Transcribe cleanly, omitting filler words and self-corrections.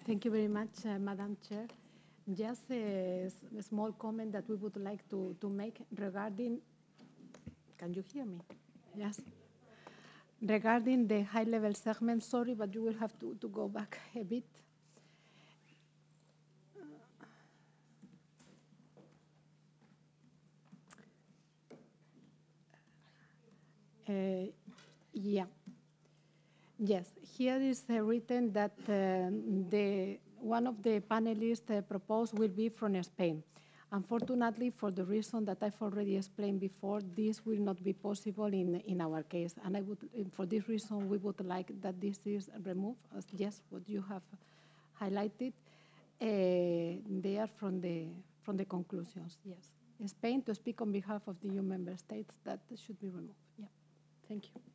Thank you very much, Madam Chair. Just a small comment that we would like to make regarding, can you hear me? Yes. Regarding the high-level segment, sorry, but you will have to go back a bit. Uh, yeah. Yes, here is written that the one of the panelists proposed will be from Spain. Unfortunately, for the reason that I've already explained before, this will not be possible in our case. And for this reason, we would like that this is removed, as yes, what you have highlighted. They are from the conclusions, yes. Spain, to speak on behalf of the EU member states, that should be removed. Yeah, thank you.